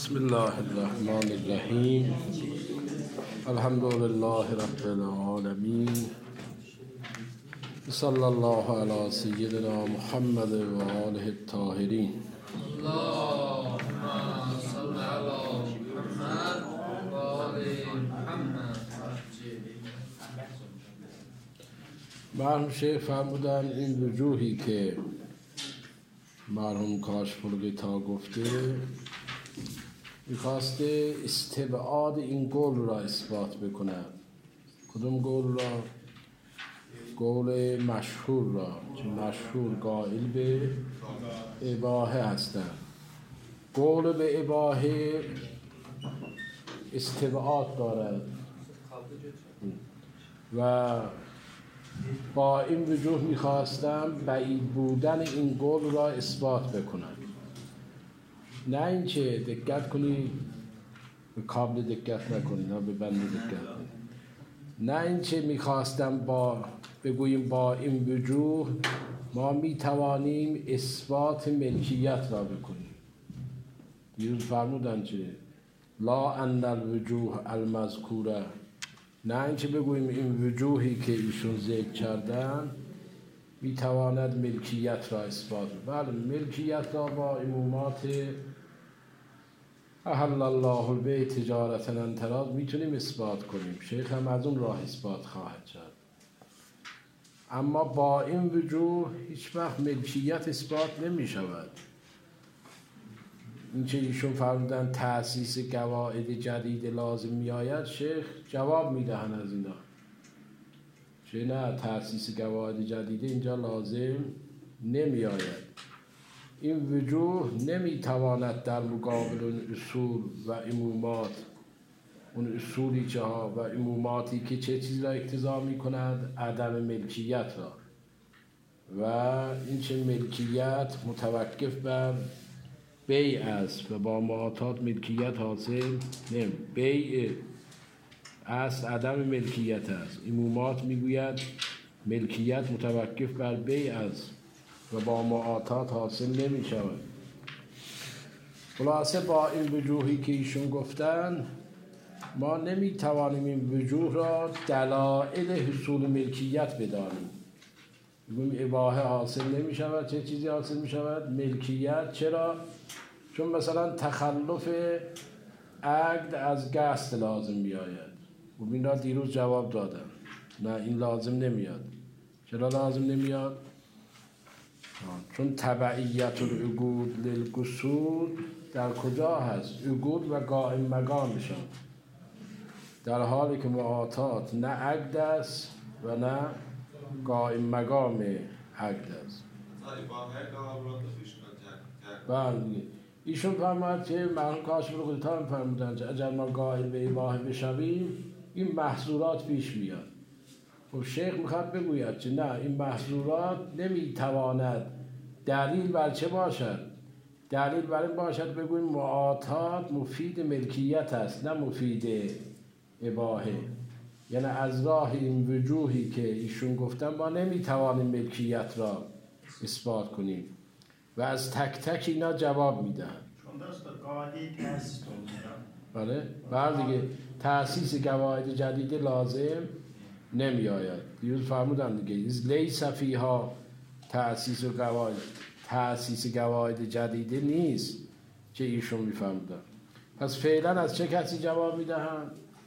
بسم الله الرحمن الرحیم. الحمد لله رب العالمین. صلی الله علی سیدنا محمد و آله الطاهرین. اللهم صل على محمد و آل محمد. مرحوم شیخ فرمودن این وجوهی که مرحوم کاشف الغطا گفته میخواسته استبعاد این قول را اثبات بکنه. کدوم قول را؟ قول مشهور را که مشهور قائل به اباحه هستند. قول به اباحه استبعاد دارد و با این وجوه میخواستم بعید بودن این قول را اثبات بکنم. نه اینکه دقت کنی به کابل دقت نکنی، نه به بند دقت کنی. نه اینکه میخواستم بگوییم با این وجوه ما میتوانیم اثبات ملکیت را بکنیم. دیروز فرمودن چه؟ لا ان الوجوه المذکوره. نه اینکه بگوییم این وجوهی که ایشون ذکر کردن میتواند ملکیت را اثبات. بله، ملکیت را با عمومات احل الله البیع تجارتا عن تراض میتونیم اثبات کنیم. شیخ هم از اون راه اثبات خواهد شد. اما با این وجوه هیچ وقت ملکیت اثبات نمی شود. این که ایشون فرمودن تأسیس قواعد جدید لازم می آید، شیخ جواب می دهن از اینا. چه نه تأسیس قواعد جدید اینجا لازم نمی آید. این وجوه نمی تواند در مقابل اون اصول و عمومات، اون اصولی که ها و عموماتی که چه چیز را اقتضا می کند؟ عدم ملکیت را. و این چه ملکیت متوقف بر بیع است و با معاطات ملکیت حاصل نمی. بیع اصل عدم ملکیت است. عمومات میگوید ملکیت متوقف بر بیع است و با معاطات حاصل نمی شود. خلاصه با این وجوهی که ایشون گفتن ما نمی توانیم این وجوه را دلائل حصول ملکیت بدانیم. میگویم اباحه حاصل نمی شود. چه چیزی حاصل می شود؟ ملکیت. چرا؟ چون مثلا تخلف عقد از قصد لازم می آید. و این را دیروز جواب دادم. نه، این لازم نمیاد. چرا لازم نمیاد؟ چون تبعیت العقود للقصود در کجا هست؟ عقود و قائم مقامشان، در حالی که معاطات نه عقد است و نه قائم مقام عقد است. بله، ایشون فرمود که مرحوم کاشف الغطا فرمودن که اگر ما قائل به اباحه بشویم این محظورات پیش میاد. خب شیخ میخواد بگوید که نه، این محظورات نمیتواند دلیل بر چه باشد؟ دلیل بر این باشد بگوییم معاطات مفید ملکیت است نه مفید اباحه. یعنی از راه این وجوهی که ایشون گفتن ما نمیتوانیم ملکیت را اثبات کنیم و از تک تک اینا جواب میدن. چون دست قاعده تأسیس بله؟ بعد دیگه تأسیس قواعد جدید لازم نمی آید. دیروز فرمودن دیگه از لیس فیها تأسیس قواعد جدیده نیست که ایشون میفرمودن. پس فعلا از چه کسی جواب میدهن؟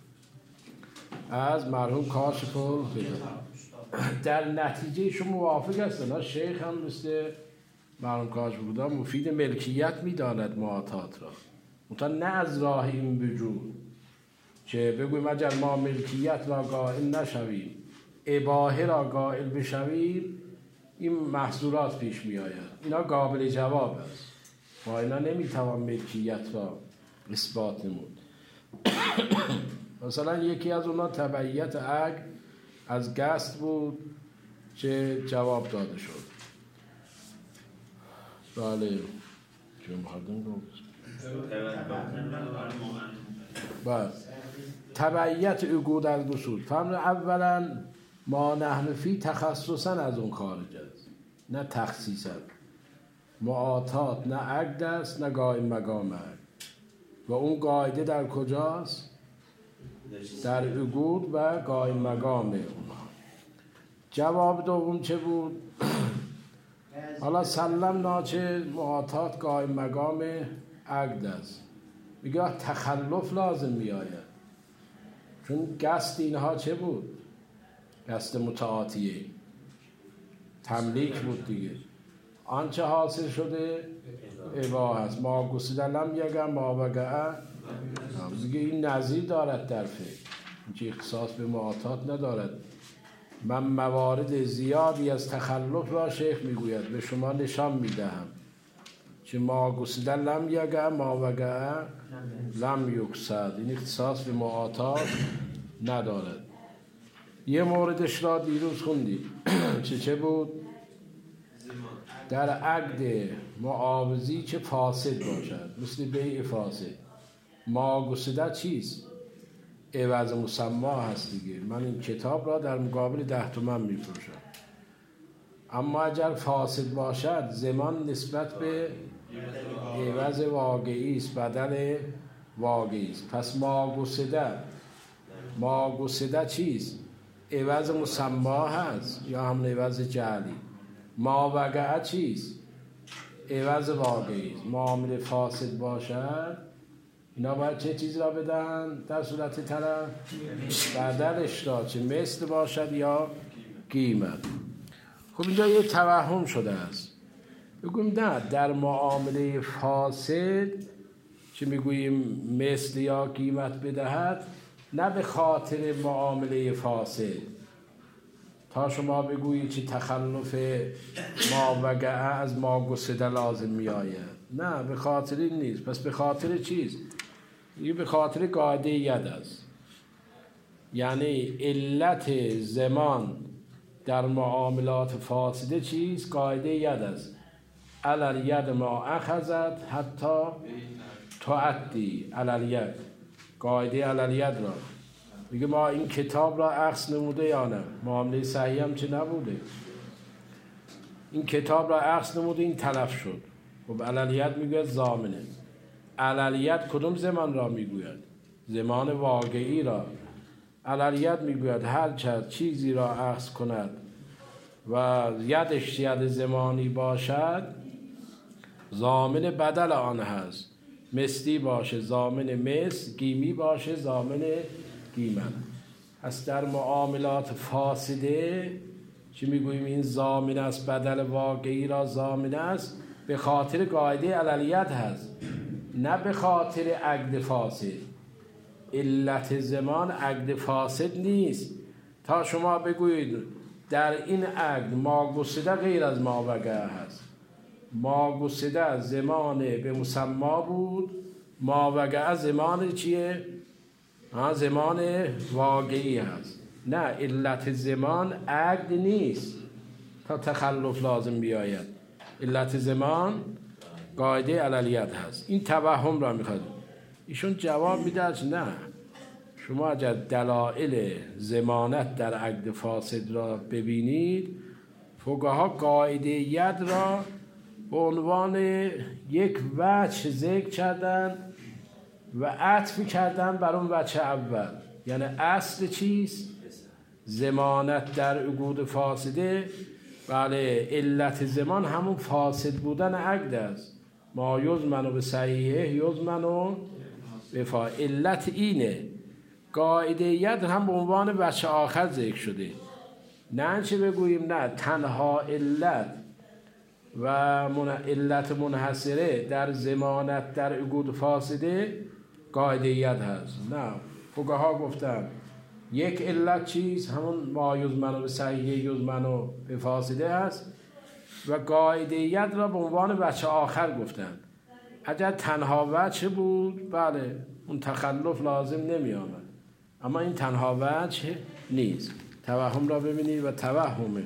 از مرحوم کاشف الغطا. در نتیجه ایشون موافق هستن. شیخ هم مثل مرحوم کاشف الغطا مفید ملکیت میداند معاطات را، مثلا نه از راه این وجوه که بگویم اگر ما ملکیت را قائل نشویم اباحه را قائل بشویم این محظورات پیش می آید. اینا قابل جواب است. با اینا نمیتوان ملکیت را اثبات نمود. مثلا یکی از اونا تبعیت عقد از قصد بود که جواب داده شد. بله چه مردم گفت؟ بله، تبعیت عقود از قصود. فرمود اولا ما نحن فی تخصصا از اون خارج است، نه تخصیصا. معاطات نه عقد است نه قائم مقام عقد. و اون قاعده در کجاست؟ در عقود و قائم مقام اونها. جواب دوم چه بود؟ حالا سلمنا چه معاطات قائم مقام عقد است. میگه تخلف لازم میآید، چون قصد اینها چه بود؟ قصد متعاطیه تملیک بود دیگه. آنچه حاصل شده اباحه است. ما گسیده لم یگم ما وقعه، دیگه این نظیر دارد در فقه، اینکه اختصاص به معاطات ندارد. من موارد زیادی از تخلف را شیخ میگوید به شما نشان میدهم، چه ما گسیده لم یگم ما وقعه لم یقصد، این اختصاص به معاطات ندارد. یه موردش را دیروز خوندیم چه بود؟ در عقد معاوضی که فاسد باشد، مثل بیع فاسد، ما گسیده چیست؟ عوض مسما هست دیگه. من این کتاب را در مقابل 10 تومن میفروشم، اما اگر فاسد باشد زمان نسبت به عوض واقعی است، بدل واقعی است. پس ما گسیده چیست؟ عوض مسما هست یا همون عوض جعلی. ما وقعه چیست؟ عوض واقعی است. معامله فاسد باشد اینا باید چه چیز را بدن در صورت طرف؟ بدلش را، چه مثل باشد یا قیمت. خب اینجا یه توهم شده است. بگویم نه، در معامله فاسد چه میگوییم مثل یا قیمت بدهد، نه به خاطر معامله فاسد تا شما بگویید چه تخلف ما وقعه از ما گسیده لازم می آید. نه، به خاطر این نیست. پس به خاطر چیز؟ یه به خاطر قاعده ید است. یعنی علت زمان در معاملات فاسده چیز؟ قاعده ید است. علل ید ما اخذت حتی تعدی علل ید. قاعده علل ید را میگه ما این کتاب را اخذ نموده یا نه؟ معامله صحیح هم چه نبوده؟ این کتاب را اخذ نموده، این تلف شد. خب عللیت میگوید ضامنه. عللیت کدوم زمان را میگوید؟ زمان واقعی را. عللیت میگوید هر چیزی را اخذ کند و یدش ید زمانی باشد ضامن بدل آن هست. مثلی باشه ضامن مثل، قیمی باشه ضامن قیمت. پس در معاملات فاسده چی میگوییم؟ این ضامن است، بدل واقعی را ضامن است به خاطر قاعده عللیت هست، نه به خاطر عقد فاسد. علت زمان عقد فاسد نیست تا شما بگویید در این عقد ما گسیده غیر از ما وقعه هست. ما گسیده زمان به مسما بود، ما وقعه زمان چیه؟ زمان واقعی هست. نه، علت زمان عقد نیست تا تخلف لازم بیاید. علت زمان قاعده عللیت هست. این توهم را میخواد. ایشون جواب میده نه، شما اگر دلایل ضمانت در عقد فاسد را ببینید، فقها قاعده ید را به عنوان یک وجه ذکر کردن و عطف کردن بر اون وجه اول. یعنی اصل چیست؟ ضمانت در عقود فاسده. بله، علت زمان همون فاسد بودن عقد است. ما یضمن به صحیحه یضمن به فاسد. علت اینه. قاعده ید هم به عنوان وجه آخر ذکر شده. نه چه بگوییم نه تنها علت و علت منحصره در ضمانت در عقود فاسده قاعده ید هست. نه، فقها گفتن یک علت چیز همون ما یضمن به صحیح یضمن به فاسده هست و قاعده ید را به عنوان وجه آخر گفتن. اگر تنها وجه بود بله اون تخلف لازم نمی آمد، اما این تنها وجه نیست. توهم را ببینید و توهمه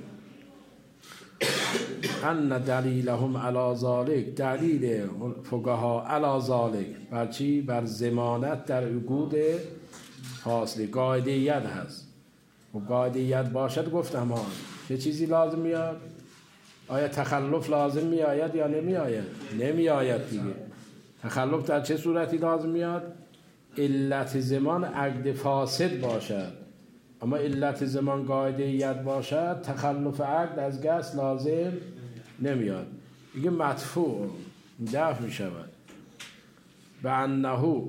ان دلیلهم علی ذلک، دلیل فقها علی ذلک بر چی؟ بر ضمانت در عقود فاصله قاعده ید هست. و قاعده ید باشد گفتم چه چیزی لازم میاد؟ آیا تخلف لازم می آید یا نمی آید؟ نمی آید دیگه. تخلف در چه صورتی لازم میاد؟ علت زمان عقد فاسد باشد، اما علت زمان قاعده ید باشد، تخلف عقد از قصد لازم نمیاد. دیگه مدفوع دفع می شود. به انه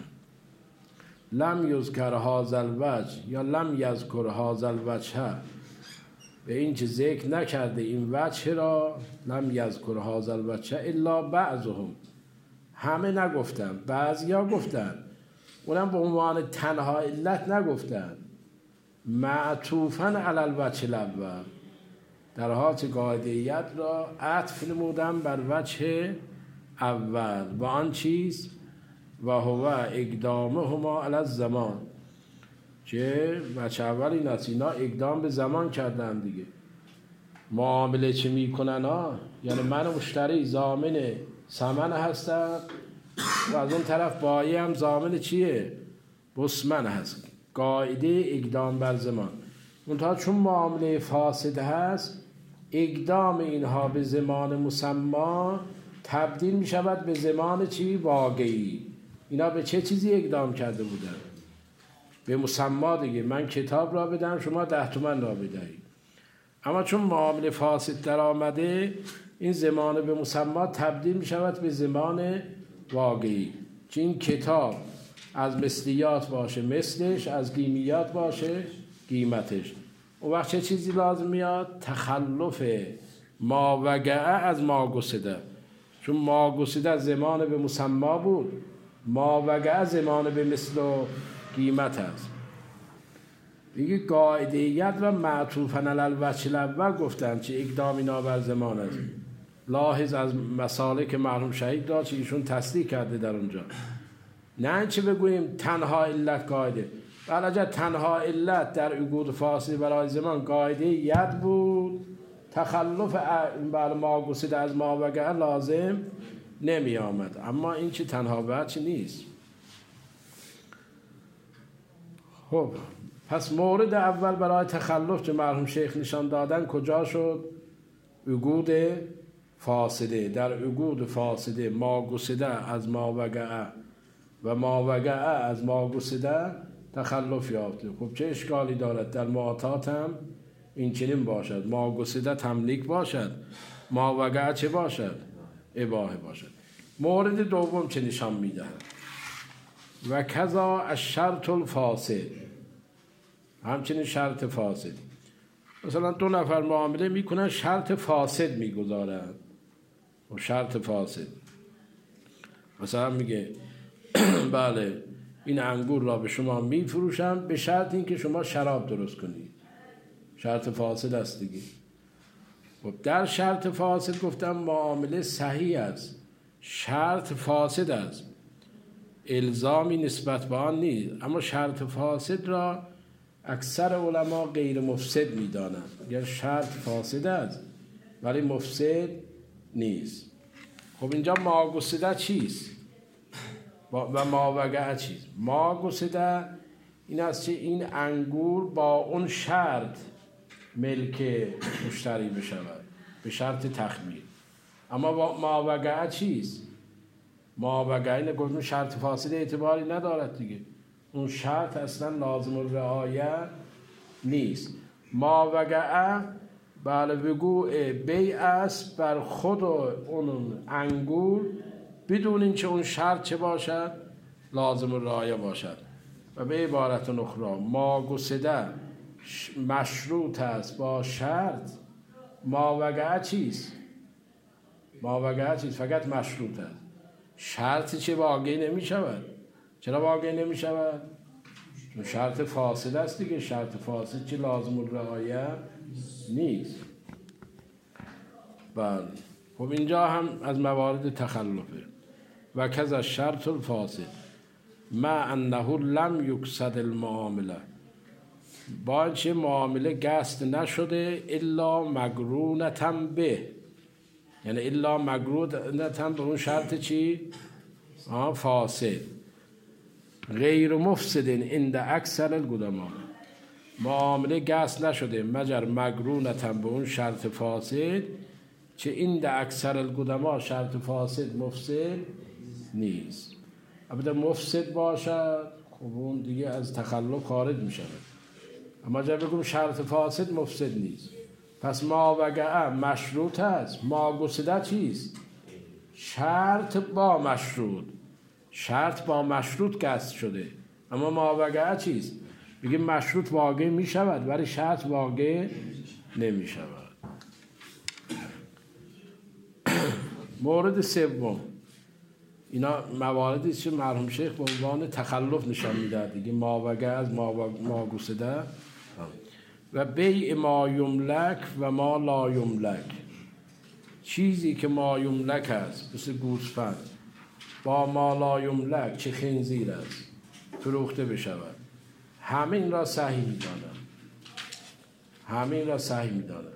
لم یذکر هذا الوجه یا لم یذکر هذا الوجه، به این چه ذکر نکرده این وجه را، لم یذکر هذا الوجه الا بعضهم، همه نگفتن، بعضیا گفتن، اونم به عنوان تنها علت نگفتن، معطوفاً علی الوجه الاول، در حال که قاعده‌یت را عطف نمودن بر وجه اول و آن چیز و هو اقدامهما علی الزمان، که وجه اول این است اینا اقدام به زمان کردن دیگه. معامله چه میکنن ها؟ یعنی من مشتری ضامن ثمن هستم و از اون طرف بایی هم ضامن چیه؟ بسمن هست. قاعده اقدام بر زمان. منتها چون معامله فاسد هست، اقدام اینها به زمان مسما تبدیل می شود به زمان چی؟ واقعی. اینا به چه چیزی اقدام کرده بودن؟ به مسما دیگه. من کتاب را بدم، شما 10 تومن را بدهید. اما چون معامله فاسد در آمده، این زمان به مسما تبدیل می شود به زمان واقعی. چه این کتاب از مثلیات باشه مثلش، از قیمیات باشه قیمتش. اون وقت چه چیزی لازم میاد؟ تخلف ما وقعه از ما گسده. چون ما گسده زمان به مسما بود، ما وقعه زمان به مثل و قیمت هست. دیگه قاعده‌یت و معطوفاً علی الوجه الاول گفتن چه اقدام اینا بر زمان است. لاحظ از مسالک مرحوم شهید داد چه ایشون تصدیق کرده در اونجا. نه چه بگوییم تنها علت قاعده، بلکه تنها علت در عقود فاسد برای زمان قاعده ید بود، تخلف بر ما گسده از ما وقعه لازم نمی آمد. اما این چه تنها وجه نیست. خب پس مورد اول برای تخلف که مرحوم شیخ نشان دادن کجا شد؟ عقود فاسده. در عقود فاسده ما گسده از ما وقعه و ما وقعه از ما گسده تخلف یافته. خب چه اشکالی دارد؟ در معاطات هم این چنین باشد، ما گسده تملیک باشد، ما وقعه چه باشد؟ اباحه باشد. مورد دوم چه نشان میدهد؟ و کذا الشرط الفاسد، همچنین شرط فاسد. مثلا 2 نفر معامله میکنن، شرط فاسد میگذارن. و شرط فاسد مثلا میگه بله این انگور را به شما میفروشم به شرط اینکه شما شراب درست کنید. شرط فاسد است دیگه. خب در شرط فاسد گفتم معامله صحیح است، شرط فاسد است، الزامی نسبت به آن نیست. اما شرط فاسد را اکثر علما غیر مفسد میدانند. اگر شرط فاسد است ولی مفسد نیست. خب اینجا ما گسده چیست؟ و ما وقعه چیست؟ ما گسده این است که این انگور با اون شرط ملک مشتری بشود، به شرط تخمیر. اما ما وقعه چیست؟ ما وقعه گفتم شرط فاسد اعتباری ندارد دیگه. اون شرط اصلا لازم الرعایه نیست. ما وقعه بله وقوع بیع است بر خود اون انگور بدون اینکه اون شرط چه باشد؟ لازم الرعایه باشد. و به عبارت اخرى ما گسده مشروط است با شرط، ما وقعه چیست؟ ما وقعه چیست؟ فقط مشروط است. شرط چه واقع نمی شود؟ چرا واقع نمی شود؟ چون شرط فاسد است دیگه. شرط فاسد چه لازم الرعایه نیست. بله. خب اینجا هم از موارد تخلفه. و کذا شرط الفاسد ما انه لم یقصد المعامله، با چه معامله قصد نشده الا مقرونة به، یعنی الا مقرونة به اون شرط چی؟ فاسد. غیر مفسد عند اکثر القدما، معامله قصد نشده مگر مقرونة به اون شرط فاسد، چه عند اکثر القدما شرط فاسد مفسد نیست. البته مفسد باشد خب اون دیگه از تخلف خارج می شود. اما اگر بگم شرط فاسد مفسد نیست، پس ما وقعه مشروط است. ما گسده چیست؟ شرط با مشروط. شرط با مشروط قصد شده. اما ما وقعه چیست؟ بگیم مشروط واقع می شود ولی شرط واقع نمی شود. مورد سوم، اینا مواردی است که مرحوم شیخ به عنوان تخلف نشان میداد دیگه. ما وقع از ما گسده و بیع ما یملک و ما لا یملک. چیزی که ما یملک است مثل گوسفند با ما لا یملک چه خنزیر است فروخته بشود، همه این را صحیح میدانند. همه این را صحیح میدانند.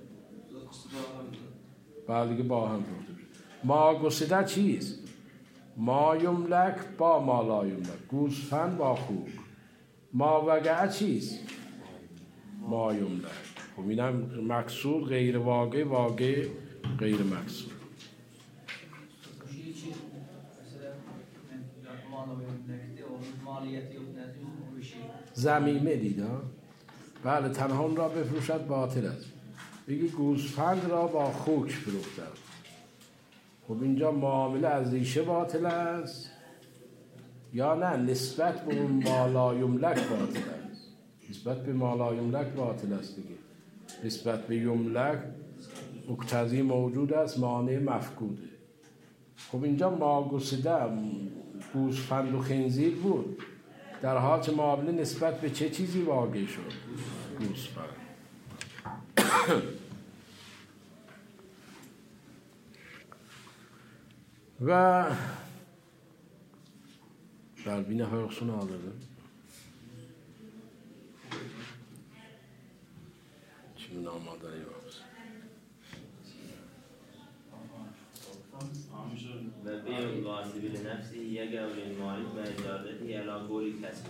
بعد دیگه با هم فروخته بشود. ما گسده چیست؟ ما یملک با ما لا یملک. گوسفند با خوک. ما وقع چیست؟ ما یملک. خب اینم مقصود غیر واقع، واقع غیر مقصود. زمیمه دیدم. بله تنها اون را بفروشد باطل است. بگی گوسفند را با خوک فروخته. خب اینجا معامله از ریشه باطل است یا نه نسبت به اون مالا یملک باطل است؟ نسبت به مالا یملک باطل است دیگه. نسبت به یملک مقتضی موجود است، مانع مفقوده. خب اینجا ما گسده گوسفند و خنزیر بود، در حال که معامله نسبت به چه چیزی واقع شد؟ گوسفند. و Dalbine hörsunu alırdım. Şimdi namazdan iyi bakmışsın. و بيع الغاصب لنفسه يقع للمالك بإجازته على قول كسب.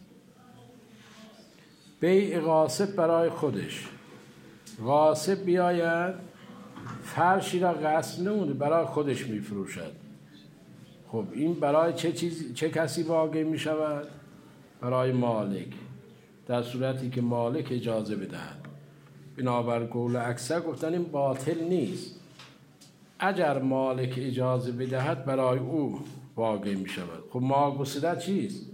بیع غاصب برای خودش. غاصب بیاید فرشی را غصب نمونه برای خودش میفروشد. خب این برای چه کسی واقع می شود؟ برای مالک، در صورتی که مالک اجازه بدهد. بنابر قول اکثر گفتن این باطل نیست. اگر مالک اجازه بدهد برای او واقع می شود. خب ما گسده چیست؟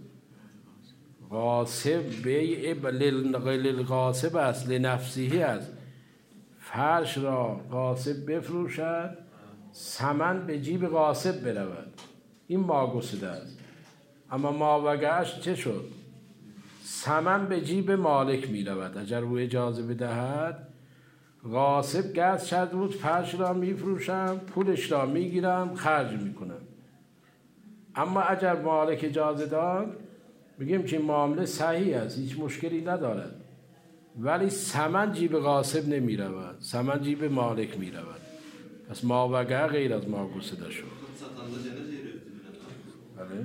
غاصب بیع للغاصب است، لنفسه است. فرش را غاصب بفروشد، ثمن به جیب غاصب برود. این ما گسده است. اما ما وقعش چه شد؟ ثمن به جیب مالک می رود. اگر او اجازه بدهد، غاصب گست شد بود فرش را می فروشم، پولش را می گیرم، خرج می کنم. اما اگر مالک اجازه داد، بگیم که معامله صحیح است، هیچ مشکلی ندارد، ولی ثمن جیب غاصب نمی رود، ثمن جیب مالک می رود. پس ما وقع غیر از ما گسده شد. بله.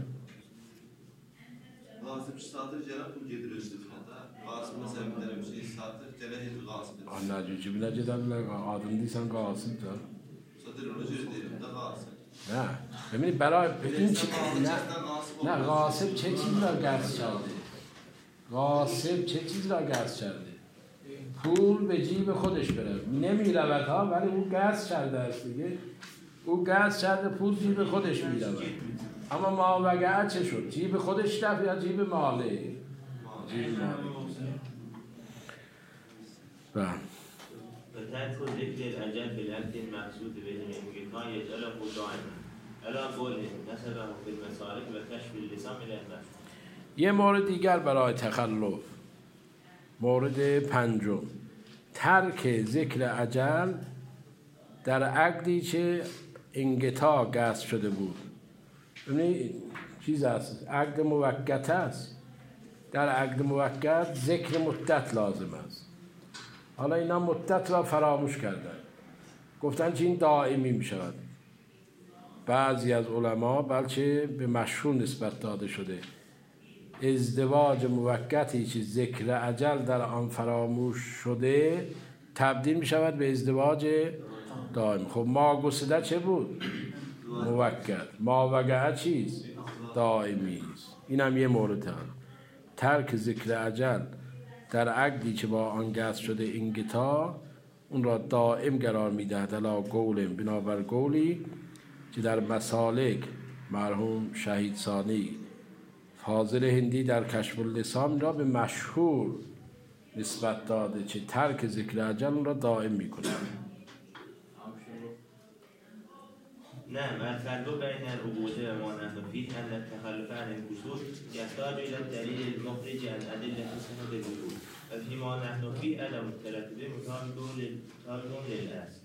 Gasip satır cana pul getiriyorsun fiyata. Gasip mesela bir tane bir şey satır cana hep gasip ediyor. Anladım. Cibine cederler adım değilsen gasip da. Satır onu söyle diyelim de gasip. نه ببینید برای این نه غاصب چه چیزی را گرس کرده؟ غاصب چه چیزی را گرس کرده؟ پول به جیب خودش بره، نمی رود ها، ولی او گرس کرده است دیگه. او گرس کرده، پول جیب خودش می رود. اما ما وقعه چه شد؟ جیب خودش رفت یا جیب ماله؟ جیب ماله. فتحت ذكر الأجل بالأكد المقصود به الإمكان يجعله دائما على قوله نسبه في المسالك وكشف اللسان إلى النفس. یه مورد دیگر برای تخلف، مورد پنجم، ترک ذکر اجل در عقدی که انقطاع قصد شده بود. ببینید چیز است، عقد موقت است. در عقد موقت ذکر مدت لازم است. حالا اینا مدت را فراموش کردن، گفتن که این دائمی می شود. بعضی از علما بلکه به مشهور نسبت داده شده ازدواج موقتی که ذکر اجل در آن فراموش شده تبدیل می شود به ازدواج دائمی. خب ما گسده چه بود؟ موکد. ما وقع چیز؟ دائمی است. این هم یه مورد هم. ترک ذکر اجل در عقدی که با آن قصد شده انقطاع اون را دائم قرار میدهد علی قول بنابر قولی که در مسالک مرحوم شهید ثانی فاضل هندی در کشف اللسان را به مشهور نسبت داده که ترک ذکر اجل اون را دائم میکنه. نعم الفرق بين العبودية وما نحن فيه أن التخلف عن الوصول يحتاج إلى الدليل المخرج عن أدلة صحة الوصول فيما نحن فيه عدم التردد مطابق للأصل.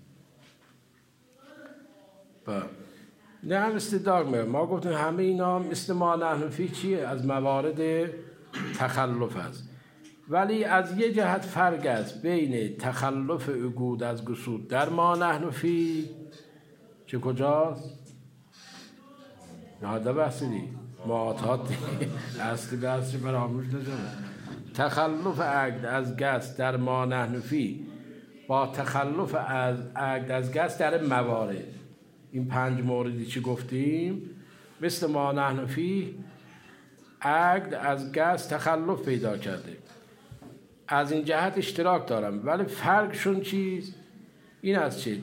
نه هم استدراک میره. ما گفتیم همه اینا مثل ما نحن فيه چیه؟ از موارد تخلف است. ولی از یه جهت فرق است بین تخلف عقود از قصود در ما نحن فيه که کجاست؟ یاده بحثی معاطات اصلی بحثی فراموش نشده. تخلف عقد از قصد در ما نحن فيه با تخلف از عقد از قصد در موارد، این 5 موردی که گفتیم مثل ما نحن فيه عقد از قصد تخلف پیدا کرده. از این جهت اشتراک دارم ولی فرقشون چیز؟ این است چه؟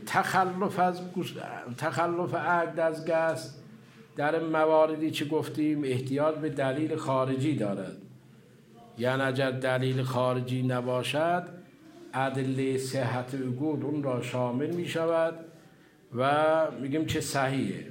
تخلف عقد از قصد در مواردی که گفتیم احتیاج به دلیل خارجی دارد. یعنی اگر دلیل خارجی نباشد ادله صحت عقود اون را شامل می شود و میگیم چه صحیحه.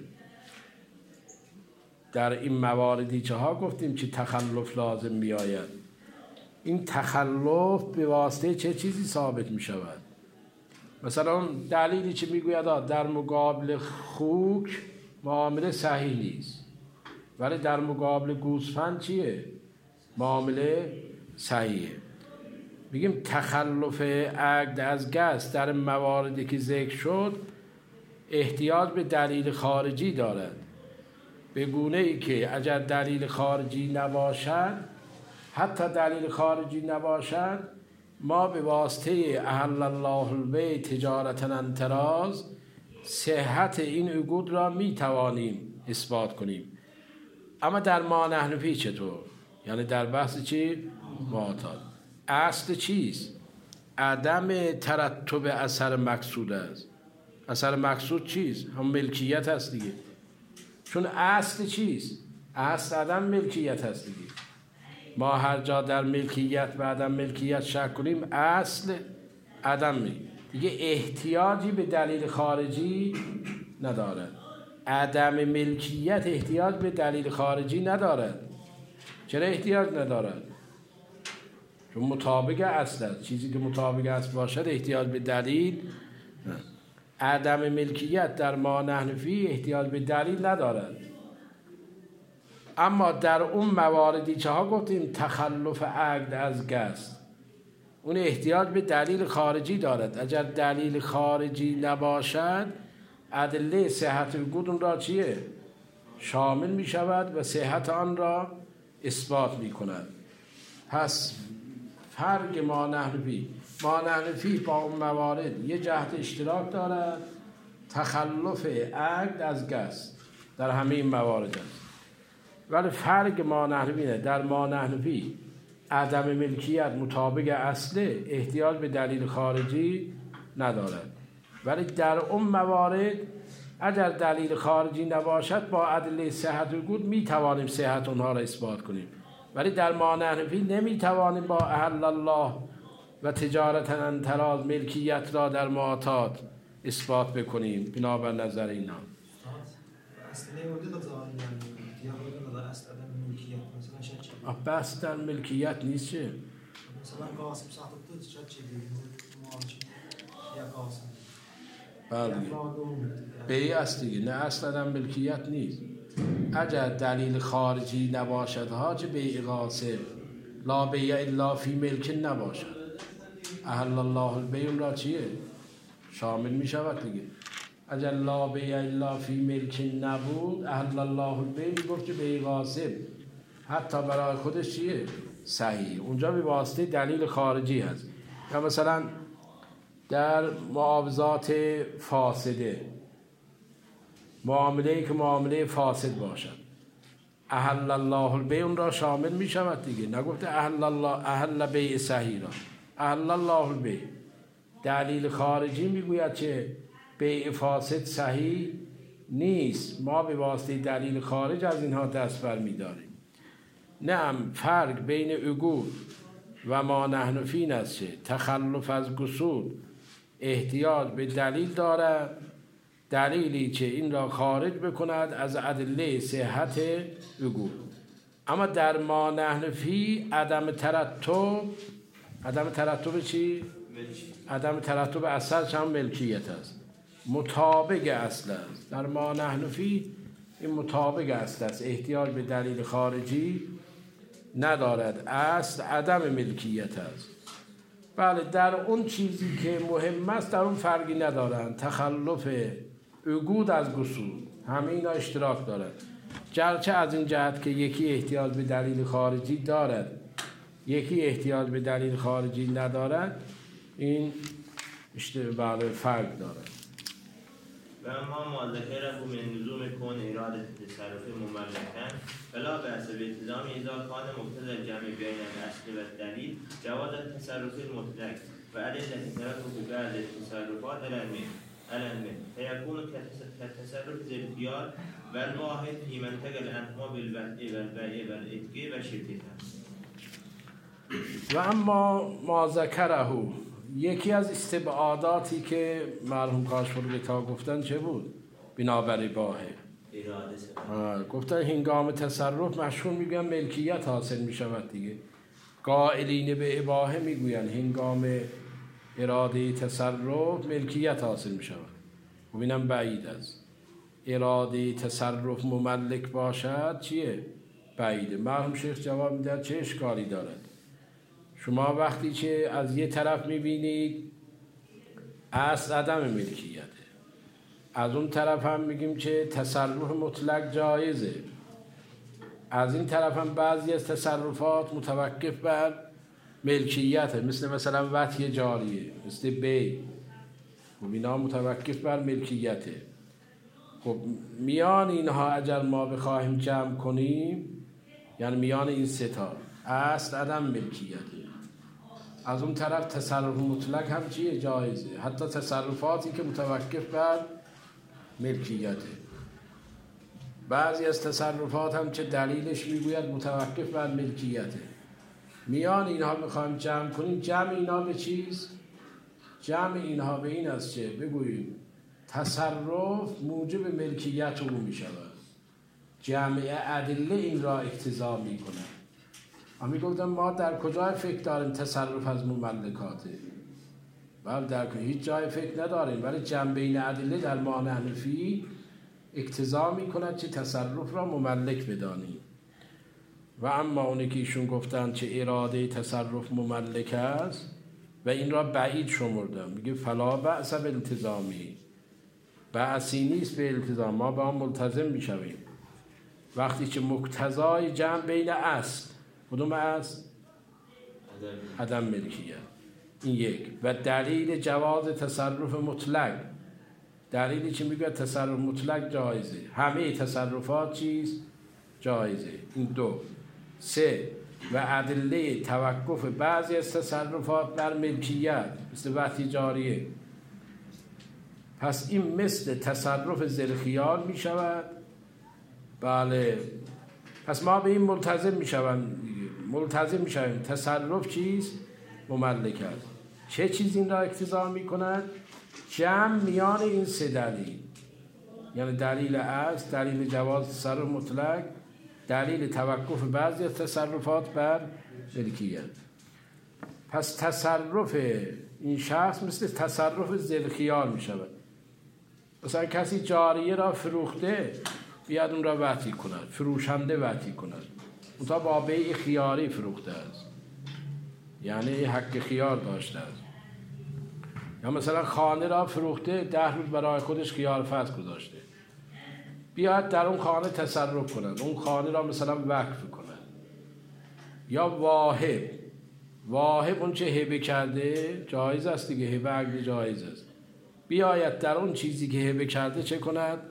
در این مواردی که ها گفتیم که تخلف لازم می آید. این تخلف به واسطه چه چیزی ثابت می شود؟ مثلا دلیلی که میگوید در مقابل خوک معامله صحیح نیست ولی در مقابل گوسفند چیه؟ معامله صحیحه. میگیم تخلف عقد از قصد در مواردی که ذکر شد احتیاج به دلیل خارجی دارد به گونه ای که اگر دلیل خارجی نباشد، حتی دلیل خارجی نباشد، ما به واسطه احل الله البیع تجارتا عن تراض صحت این عقود را می توانیم اثبات کنیم. اما در ما نحن فیه چطور؟ یعنی در بحث چی؟ معاطات. اصل چیست؟ عدم ترتب اثر مقصود است. اثر مقصود چیست؟ هم ملکیت هست دیگه. چون اصل چیست؟ اصل عدم ملکیت هست دیگه. ما هر جا در ملکیت و عدم ملکیت شک کنیم اصل عدم دیگه احتیاجی به دلیل خارجی ندارد. عدم ملکیت احتیاج به دلیل خارجی ندارد. چرا احتیاج ندارد؟ چون مطابق اصل است. چیزی که مطابق اصل باشد احتیاج به دلیل نه. عدم ملکیت در ما نحن فیه احتیاج به دلیل ندارد. اما در اون مواردی که ها گفتیم تخلف عقد از قصد اون احتیاج به دلیل خارجی دارد. اگر دلیل خارجی نباشد ادله صحت عقود اون را چیه؟ شامل می شود و صحت آن را اثبات می کند. پس فرق ما نحن فیه با اون موارد یه جهت اشتراک دارد، تخلف عقد از قصد در همه این موارد است. ولی فرق ما نحن فیه در ما نحن فیه عدم ملکیت مطابق اصله احتیاج به دلیل خارجی ندارد. ولی در اون موارد اگر دلیل خارجی نباشد با ادله صحت عقود می توانیم صحت اونها را اثبات کنیم. ولی در ما نحن فیه نمی توانیم با احل الله و تجارتا عن تراض ملکیت را در معاطات اثبات بکنیم بنابر نظر اینا. بحث در ملکیت نیست چه؟ مثلا قاسم ساخته چه چیزی یا قاسم بله بیع است دیگه، نه اصلا ملکیت نیست. اگر دلیل خارجی نباشد حاج بیع قاسم لا بیع الا فی ملک نباشد احل الله البیع را چیه؟ شامل می شود دیگه. اگر لا بیع الا فی ملک نبود احل الله البیع گفت که بیع قاسم حتی برای خودش چیه؟ صحیح. اونجا به واسطه دلیل خارجی هست. یا مثلا در معاوضات فاسده معامله که معامله فاسد باشد. احل الله البیع اون را شامل می شود دیگه. نگفته احل بیع صحیح را، احل الله البیع. دلیل خارجی میگوید که بیع فاسد صحیح نیست، ما به واسطه دلیل خارج از اینها دست بر می داریم. نعم، فرق بین عقود و ما نحن فی این است که تخلف از گسول احتیاج به دلیل دارد، دلیلی که این را خارج بکند از ادله صحت عقود. اما در ما نحن فی عدم ترتب چی؟ عدم ترتب اصل هم ملکیت است، مطابق اصل است. در ما نحن فی این مطابق اصل است، احتیاج به دلیل خارجی ندارد، اصل عدم ملکیت است. بله، در اون چیزی که مهم است در اون فرقی ندارند. تخلف عقود از گسول همه اینا اشتراک دارد، گرچه از این جهت که یکی احتیاج به دلیل خارجی دارد یکی احتیاج به دلیل خارجی ندارد، این بله فرق دارد. و اما ما ذکره من لزوم کون اراده تصرف مملکا فلا بأس بالتزام اذا كان مقتضى الجمع بين الاصل والدلیل جواز التصرف المطلق و ادله ترتب بعض التصرفات على المثل فيكون كالتصرف ذي الخيار والواحد في منطق الانهما بالبدء والبيع والاتقاء وشركها. و اما ما ذکره، یکی از استبعاداتی که مرحوم کاشف‌الغطا گفتن چه بود؟ بنابر باهه گفتن هنگام تصرف مشهور میگن ملکیت حاصل میشود دیگه. قائلین به اباحه میگوین هنگام اراده تصرف ملکیت حاصل میشود. و اینم بعید است. اراده تصرف مملک باشد چیه؟ بعیده. مرحوم شیخ جواب میدهد چه اشکالی دارد؟ شما وقتی که از یه طرف میبینید اصل عدم ملکیته، از اون طرف هم میگیم که تصرف مطلق جایزه، از این طرف هم بعضی از تصرفات متوقف بر ملکیته، مثلا وطی جاریه، مثل بی، خب اینا متوقف بر ملکیته. خب میان اینها اگر ما بخواهیم جمع کنیم، یعنی میان این سه تا اصل عدم ملکیته، از اون طرف تصرف مطلق هم چیه؟ جایزه، حتی تصرفاتی که متوقف بر ملکیته. بعضی از تصرفات هم که دلیلش میگوید متوقف بر ملکیته. میان اینها میخوایم جمع کنیم، جمع اینها به چیز؟ جمع اینها به این است که بگوییم تصرف موجب ملکیت او میشود، جمع ادله این را اقتضا میکنه. اما گفتم ما در کجای فکر داریم تصرف از مملکاته؟ بله در هیچ جای فکر نداریم، ولی جمع بین ادله در ما نحن فی اقتضا میکند که تصرف را مملک بدانیم. و اما اونی که ایشون گفتن که اراده تصرف مملک است و این را بعید شمردم، میگه فلا بأس بالتزامی، بأسی نیست به التزام، ما با هم ملتزم میشویم وقتی که مقتضای جمع بین اصل، کدوم اصل؟ عدم ملکیت، این یک. و دلیل جواز تصرف مطلق، دلیلی که میگه تصرف مطلق جایزه، همه تصرفات چیز؟ جایزه، این دو. سه، و ادله توقف بعضی از تصرفات بر ملکیت، مثل وطی جاریه. پس این مثل تصرف ذوالخیار می شود. بله، پس ما به این ملتزم می شویم تصرف چیست؟ مملک است. چه چیز این را اقتضا می کند؟ جمع میان این سه دلیل، یعنی دلیل اصل، دلیل جواز تصرف مطلق، دلیل توقف بعضی از تصرفات بر ملکیت. پس تصرف این شخص مثل تصرف ذوالخیار می شود. مثلا کسی جاریه را فروخته، بیاد اون را وطی کند، فروشنده وطی کند، اون تا با بیع خیاری فروخته است، یعنی حق خیار داشته است. یا مثلا خانه را فروخته، 10 روز برای خودش خیار فصل گذاشته، بیاد در اون خانه تصرف کند، اون خانه را مثلا وقف کند. یا واهب اون چه هبه کرده جایز است دیگه، هبه عقد جایز است، بیاید در اون چیزی که هبه کرده چه کند؟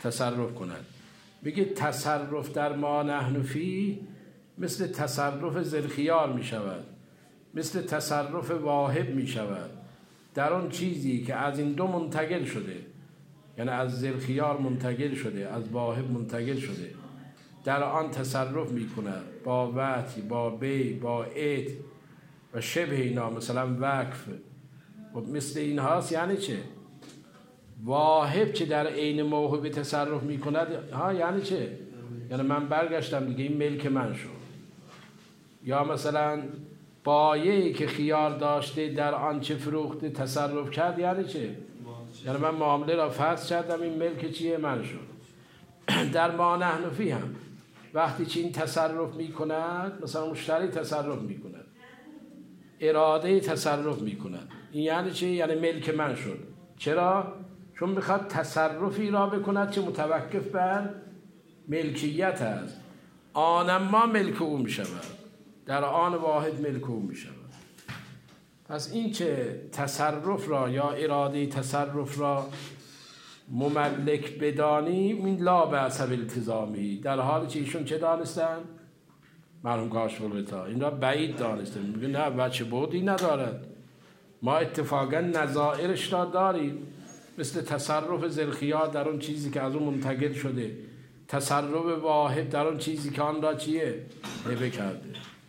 تصرف کند. بگه تصرف در ما نحن فی مثل تصرف ذوالخیار می شود، مثل تصرف واهب می شود در آن چیزی که از این دو منتقل شده، یعنی از ذوالخیار منتقل شده، از واهب منتقل شده، در آن تصرف می کند با وطی، با بی، با عید و شبه اینا، مثلا وقف و مثل این هاست. یعنی چه؟ واهب چه در عین موهبه تصرف می کند یعنی چه؟ یعنی من برگشتم دیگه این ملک من شد. یا مثلا بایعی که خیار داشته در آنچه فروخته تصرف کرد یعنی چه؟ یعنی من معامله را فسخ کردم، این ملک چیه؟ من شد. در ما نحن فی هم وقتی چه این تصرف می کند، مثلا مشتری تصرف می کند، اراده تصرف می کند، این یعنی چه؟ یعنی ملک من شد. چرا؟ چون میخواد تصرفی را بکند که متوقف بر ملکیت است. آن ما ملک او می شود، در آن واحد ملک او می شود. پس این که تصرف را یا اراده تصرف را مملک بدانی، این لا بأس بالتزامی، در حالی که ایشون چه دانستن؟ مرحوم کاشف الغطا این را بعید دانستن. میگه نه، بچه بودی ندارد، ما اتفاقا نظائرش را داریم، مثل تصرف ذوالخیار در اون چیزی که از اون منتقل شده، تصرف واحد در اون چیزی که آن را چیه؟ هبه کرده.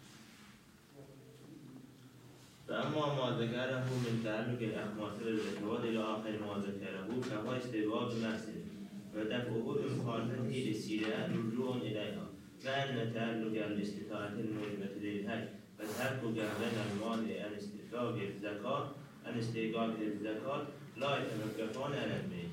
فأما ما ذكره من تعلق الأخماصر الزكوات إلى آخر ما ذكره فهو استبعاد محض ودفعه بمخالفته للسيرة رجوع إليها، فإن تعلق الاستطاعة الموجبة للحج فترك جهلنا المانع عن استحقاق الزكاة لا يتوقفان على الميت.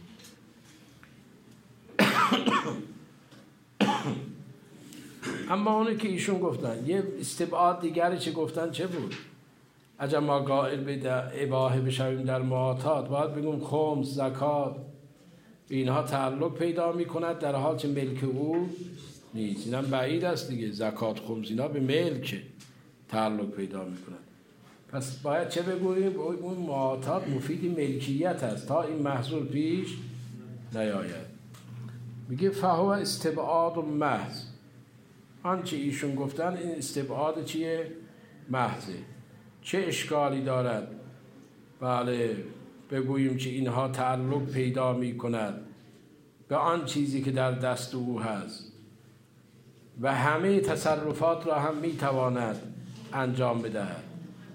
اما اونی که ایشون گفتن یه استبعاد دیگری چه گفتن چه بود؟ اگر ما قائل به اباحه بشویم در معاطات، باید بگیم خمس، زکات اینها تعلق پیدا می کند در حال که ملک او نیست. اینم بعید است دیگه، زکات، خمس اینا به ملک تعلق پیدا می کند. پس باید چه بگوییم؟ اون معاطات مفید ملکیت است تا این محصول پیش نیاید. میگه فهو استبعاد محض، آنچه ایشون گفتن این استبعاد چیه؟ محضه. چه اشکالی دارد بله بگوییم که اینها تعلق پیدا می کند به آن چیزی که در دست او هست و همه تصرفات را هم می تواند انجام بدهد،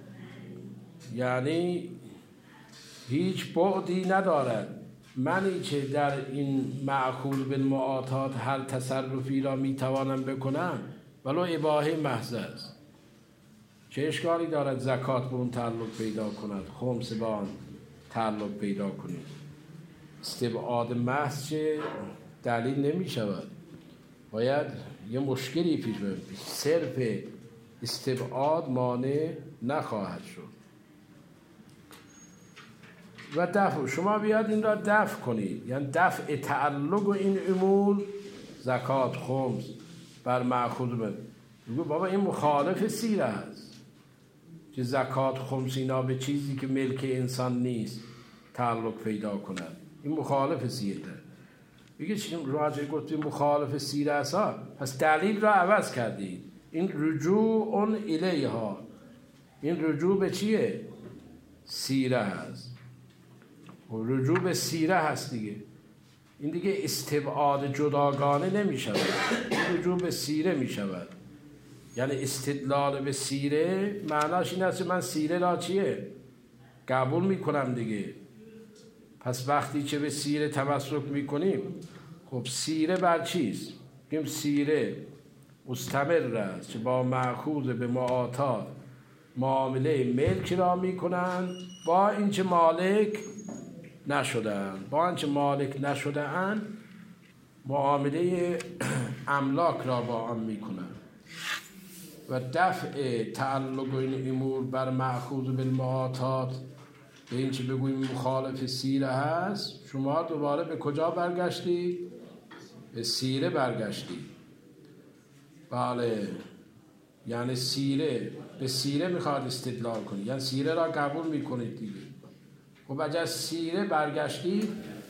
یعنی هیچ بعدی ندارد. منی که در این معقول بالمعاطات هر تصرفی را می توانم بکنم ولو اباحه محض است. چه اشکالی دارد زکات به اون تعلق پیدا کند، خمس به آن تعلق پیدا کنید؟ استبعاد محض چه دلیل نمی شود، باید یه مشکلی پیش بیاد. صرف استبعاد مانع نخواهد شد. و دفع، شما بیاد این را دفع کنید، یعنی دفع تعلق و این امور زکات، خمس بر مأخوذ بگو بابا این مخالف سیره هست که زکات، خمس اینا به چیزی که ملک انسان نیست تعلق پیدا کند. این مخالف سیره. بگه چی راجع گفتیم مخالف سیره است ها، پس دلیل را عوض کردید. این رجوع الیها، این رجوع به چیه؟ سیره هست. و رجوع به سیره هست دیگه. این دیگه استبعاد جداگانه نمی شود، رجوع به سیره می شود. یعنی استدلال به سیره معناش این است که من سیره را چیه؟ قبول می کنم دیگه. پس وقتی که به سیره تمسک می کنیم، خب سیره بر چیست؟ بگیم سیره مستمر است که با مأخوذ به معاطات معامله ملک را می کنند با اینکه مالک نشدند. با اینکه مالک نشدند معامله املاک را با آن می کنند. و دفع تعلق این امور بر مأخوذ بالمعاطات به این چه بگوییم مخالف سیره هست. شما دوباره به کجا برگشتید؟ به سیره برگشتید. بله، یعنی سیره، به سیره میخواد استدلال کنید، یعنی سیره را قبول میکنید دیگه. خب اگر سیره برگشتید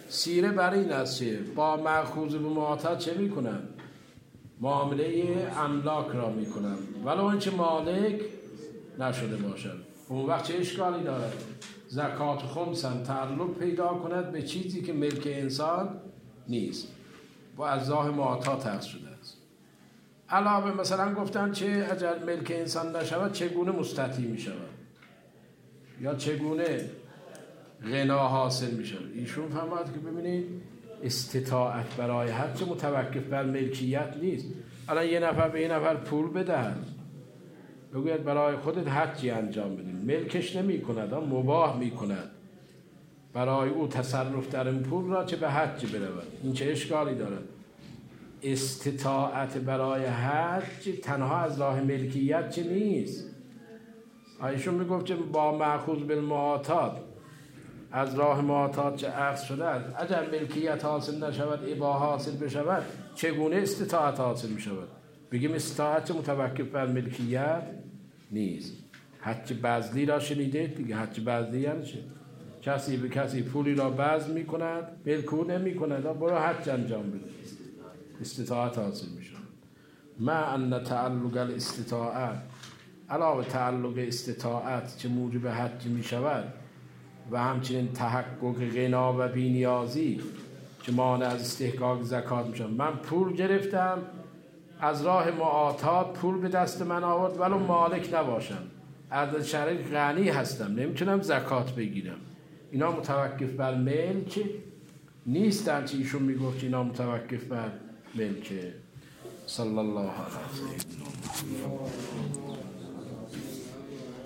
سیره بر این است که با مأخوذ به معاطات چه میکنن؟ معامله املاک را میکنن ولو اینکه مالک نشده باشد. اون وقت چه اشکالی دارد؟ زکات خمسن تعلق پیدا کند به چیزی که ملک انسان نیست و از راه معاطات اخذ شده است. علاوه مثلا گفتن چه اگر ملک انسان نشود چگونه مستطیع می شود یا چگونه غنا حاصل می شود. ایشون فهمد که ببینید استطاعت برای حج متوقف بر ملکیت نیست. الان یه نفر به یه نفر پول بدهد بگوید برای خودت حجی انجام بدیم، ملکش نمی کند، مباح می کند برای او تصرف در این پول را چه به حج برود. این چه اشکالی دارد؟ استطاعت برای حج تنها از راه ملکیت چه نیست. ایشون میگفت که با مأخوذ بالمعاطات از راه معاطات چه اخذ شده است. اگر ملکیت حاصل نشود اباحه حاصل بشود چگونه استطاعت حاصل می شود؟ بگیم استطاعت متوقف بر ملکیت نیست. حج بذلی را شنیده دیگه. حج بذلی یعنی چه؟ کسی به کسی پولی را بذل می کند ملک او نمی کند برو حج انجام بده، استطاعت حاصل می شود. مع ان تعلق الاستطاعت علاوه تعلق استطاعت چه موجب حج می شود و همچنین تحقق غنا و بی‌نیازی که مانع از استحقاق زکات می شود. من پول گرفتم از راه معاطات پول به دست من آورد ولو مالک نباشم، از شرایط غنی هستم نمیتونم زکات بگیرم. اینا متوقف بر ملک نیستن چه ایشون میگفت اینا متوقف بر ملک. صلی الله علیه و سلم.